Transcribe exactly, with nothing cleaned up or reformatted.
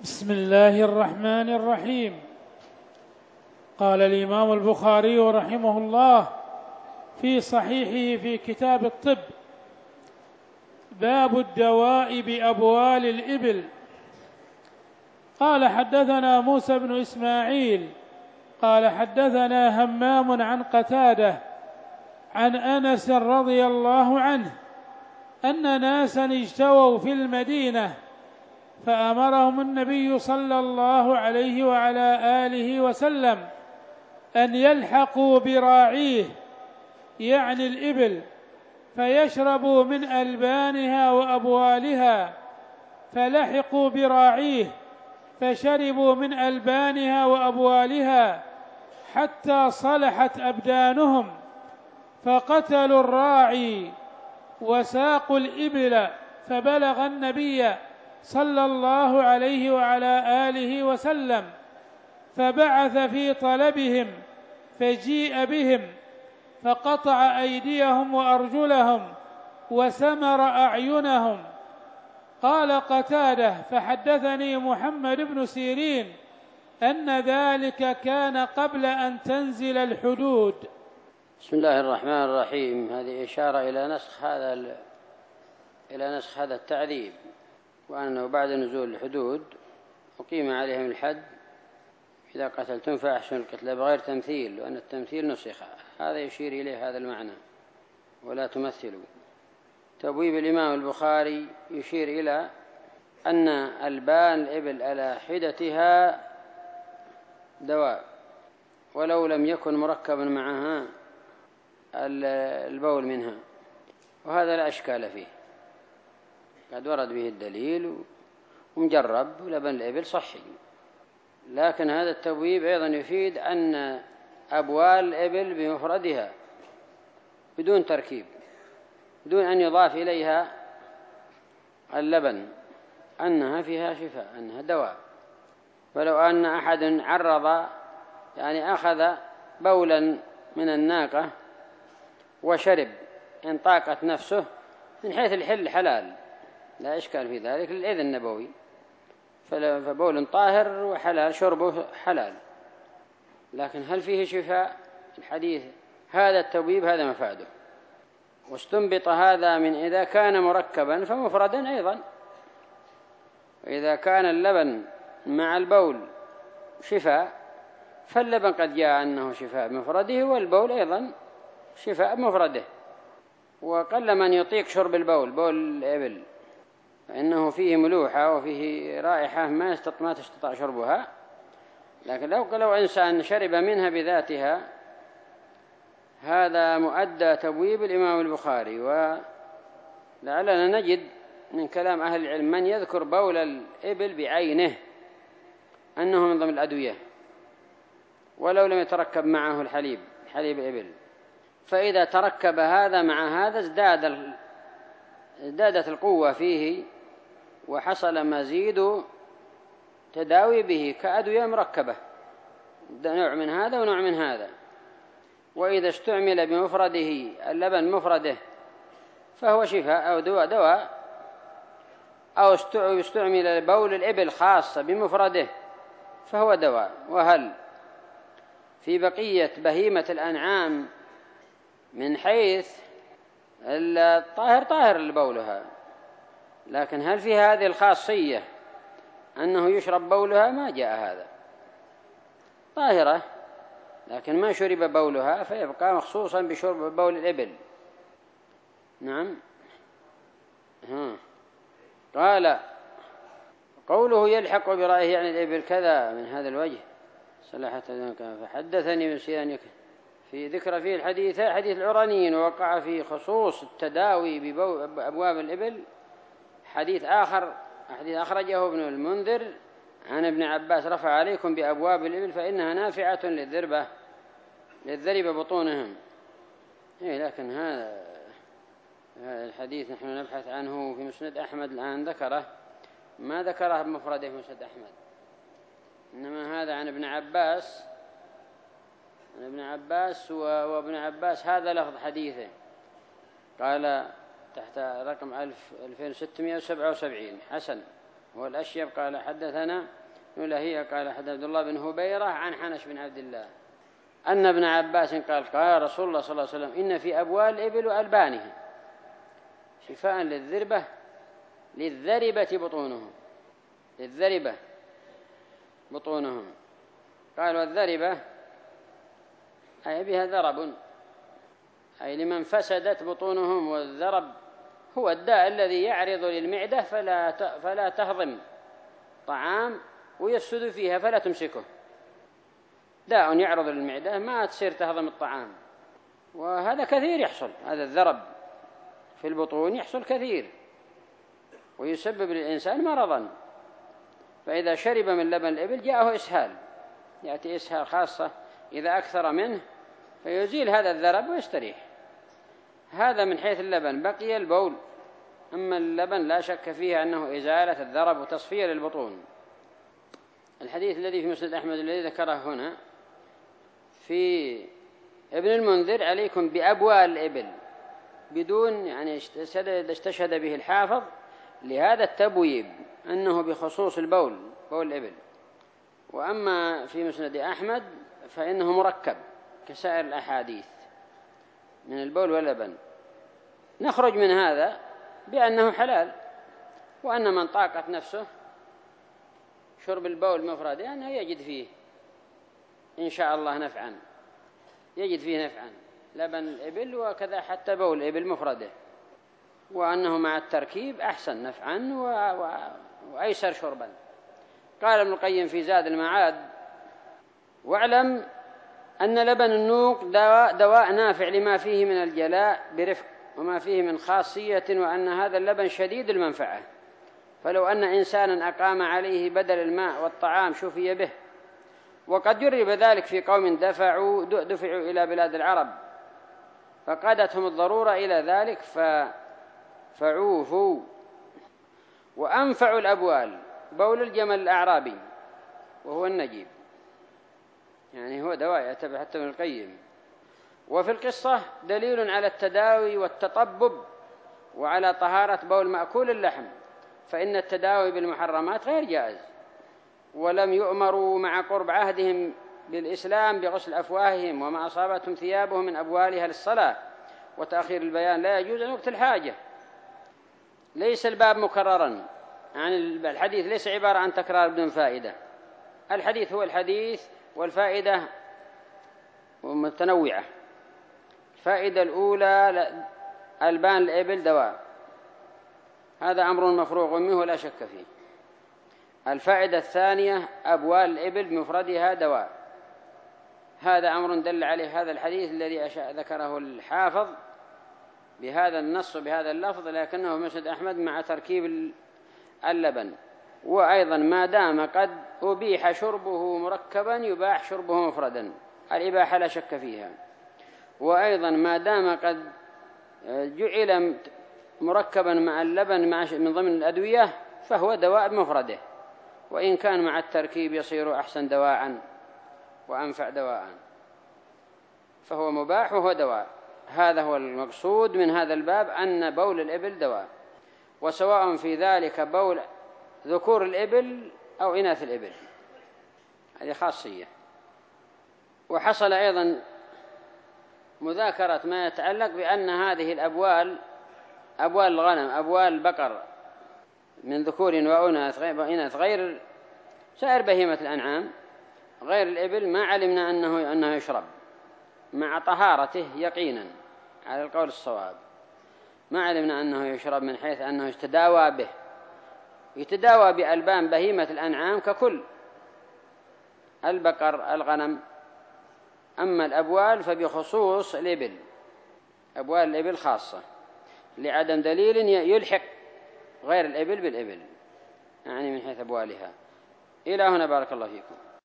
بسم الله الرحمن الرحيم. قال الإمام البخاري رحمه الله في صحيحه في كتاب الطب: باب الدواء بأبوال الإبل. قال حدثنا موسى بن إسماعيل قال حدثنا همام عن قتادة عن أنس رضي الله عنه أن ناسا اجتووا في المدينة فأمرهم النبي صلى الله عليه وعلى آله وسلم أن يلحقوا براعيه يعني الإبل فيشربوا من ألبانها وأبوالها، فلحقوا براعيه فشربوا من ألبانها وأبوالها حتى صلحت أبدانهم، فقتلوا الراعي وساقوا الإبل، فبلغ النبي صلى الله عليه وعلى آله وسلم فبعث في طلبهم فجيء بهم فقطع أيديهم وأرجلهم وسمر أعينهم. قال قتادة: فحدثني محمد بن سيرين أن ذلك كان قبل أن تنزل الحدود. بسم الله الرحمن الرحيم. هذه إشارة إلى نسخ هذا ال... إلى نسخ هذا التعذيب، وأنه بعد نزول الحدود أقيم عليهم الحد: إذا قتلتم فأحسنوا القتل بغير تمثيل، وأن التمثيل نسخ. هذا يشير إليه هذا المعنى: ولا تمثلوا. تبويب الإمام البخاري يشير إلى أن ألبان الإبل على حدتها دواء، ولو لم يكن مركبا معها البول منها، وهذا لا أشكال فيه، قد ورد به الدليل ومجرب، ولبن الإبل صحي. لكن هذا التبويب أيضا يفيد أن أبوال الإبل بمفردها بدون تركيب، بدون أن يضاف إليها اللبن، أنها فيها شفاء، أنها دواء. فلو أن أحد عرض يعني أخذ بولا من الناقة وشرب إن طاقت نفسه من حيث الحل حلال، لا إشكال في ذلك للإذن النبوي، فبول طاهر وحلال شربه حلال. لكن هل فيه شفاء؟ الحديث هذا التبويب هذا مفاده، واستنبط هذا من إذا كان مركبا فمفردا أيضا. وإذا كان اللبن مع البول شفاء، فاللبن قد جاء أنه شفاء بمفرده، والبول أيضا شفاء بمفرده. وقل من يطيق شرب البول، بول الإبل، فإنه فيه ملوحة وفيه رائحة ما ما تستطيع شربها. لكن لو لو إنسان شرب منها بذاتها، هذا مؤدى تبويب الإمام البخاري. ولعلنا نجد من كلام أهل العلم من يذكر بول الإبل بعينه أنه من ضمن الأدوية، ولو لم يتركب معه الحليب حليب الإبل. فإذا تركب هذا مع هذا ازداد ازدادت القوة فيه، وحصل مزيد تداوي به كأدوية مركبة، نوع من هذا ونوع من هذا. وإذا استعمل بمفرده اللبن مفرده فهو شفاء أو دواء دواء، أو استعمل بول الإبل خاصة بمفرده فهو دواء. وهل في بقية بهيمة الأنعام من حيث الطاهر طاهر لبولها، لكن هل في هذه الخاصية أنه يشرب بولها؟ ما جاء هذا. طاهرة لكن ما شرب بولها فيبقى مخصوصا بشرب بول الإبل. نعم. ها. قال: قوله يلحق برأيه يعني الإبل كذا من هذا الوجه صلاحة. فحدثني من سيان في ذكر فيه الحديث حديث العرانيين، ووقع في خصوص التداوي بأبواب الإبل حديث آخر حديث أخرجه ابن المنذر عن ابن عباس: رفع عليكم بأبواب الإبل فإنها نافعة للذربة للذرب بطونهم. إيه، لكن هذا الحديث نحن نبحث عنه في مسند أحمد الآن ذكره، ما ذكره بمفرده في مسند أحمد، إنما هذا عن ابن عباس عن ابن عباس وابن عباس هذا لفظ حديثه، قال تحت رقم ألفين وستمائة وسبعة وسبعين حسن. والأشيب قال حدثنا نلهية قال حدث عبد الله بن هبيرة عن حنش بن عبد الله أن ابن عباس قال قال رسول الله صلى الله عليه وسلم إن في أبوال الإبل وألبانها شفاء للذربة للذربة بطونهم للذربة بطونهم قال والذربة أي بها ذرب أي لمن فسدت بطونهم والذرب هو الداء الذي يعرض للمعدة فلا فلا تهضم طعام ويفسد فيها فلا تمسكه داء يعرض للمعدة ما تصير تهضم الطعام وهذا كثير يحصل هذا الذرب في البطون يحصل كثير ويسبب للإنسان مرضا فإذا شرب من لبن الإبل جاءه إسهال يأتي إسهال خاصة إذا أكثر منه فيزيل هذا الذرب ويستريح هذا من حيث اللبن بقي البول أما اللبن لا شك فيه أنه إزالة الذرب وتصفية للبطون الحديث الذي في مسند أحمد الذي ذكره هنا في ابن المنذر عليكم بأبوال الإبل بدون يعني استشهد به الحافظ لهذا التبويب أنه بخصوص البول بول الإبل وأما في مسند أحمد فإنه مركب كسائر الأحاديث من البول واللبن نخرج من هذا بأنه حلال وأن من طاقت نفسه شرب البول مفردا أنه يجد فيه إن شاء الله نفعا يجد فيه نفعا لبن الإبل وكذا حتى بول الإبل مفرده وأنه مع التركيب أحسن نفعا و... و... وأيسر شربا قال ابن القيم في زاد المعاد واعلم أن لبن النوق دواء, دواء نافع لما فيه من الجلاء برفق وما فيه من خاصية وأن هذا اللبن شديد المنفعة فلو أن إنسانا أقام عليه بدل الماء والطعام شفي به وقد جرب ذلك في قوم دفعوا دفعوا إلى بلاد العرب فقادتهم الضرورة إلى ذلك فعوفوا وأنفع الأبوال بول الجمل الأعرابي وهو النجيب يعني هو دواء يعتبر حتى ابن القيم وفي القصة دليل على التداوي والتطبب وعلى طهارة بول مأكول اللحم فإن التداوي بالمحرمات غير جائز ولم يؤمروا مع قرب عهدهم بالإسلام بغسل أفواههم وما أصابتهم ثيابهم من أبوالها للصلاة وتأخير البيان لا يجوز عن وقت الحاجة ليس الباب مكررا عن الحديث ليس عبارة عن تكرار بدون فائدة الحديث هو الحديث والفائدة متنوعة الفائدة الأولى ألبان الإبل دواء هذا أمر مفروغ منه ولا شك فيه الفائدة الثانية أبوال الإبل بمفردها دواء هذا أمر دل عليه هذا الحديث الذي ذكره الحافظ بهذا النص بهذا اللفظ لكنه مسند أحمد مع تركيب اللبن وأيضا ما دام قد أبيح شربه مركبا يباح شربه مفردا الإباحة لا شك فيها وأيضا ما دام قد جعل مركبا مع اللبن مع من ضمن الأدوية فهو دواء بمفرده وإن كان مع التركيب يصير أحسن دواء وأنفع دواء فهو مباح وهو دواء هذا هو المقصود من هذا الباب أن بول الإبل دواء وسواء في ذلك بول ذكور الإبل أو إناث الإبل هذه خاصية وحصل أيضا مذاكرة ما يتعلق بأن هذه الأبوال أبوال الغنم أبوال البقر من ذكور وإناث غير سائر بهيمة الأنعام غير الإبل ما علمنا أنه, أنه يشرب مع طهارته يقينا على القول الصواب ما علمنا أنه يشرب من حيث أنه يتداوى به يتداوى بألبان بهيمة الأنعام ككل البقر الغنم أما الأبوال فبخصوص الإبل أبوال الإبل خاصة لعدم دليل يلحق غير الإبل بالإبل يعني من حيث أبوالها إلى هنا بارك الله فيكم.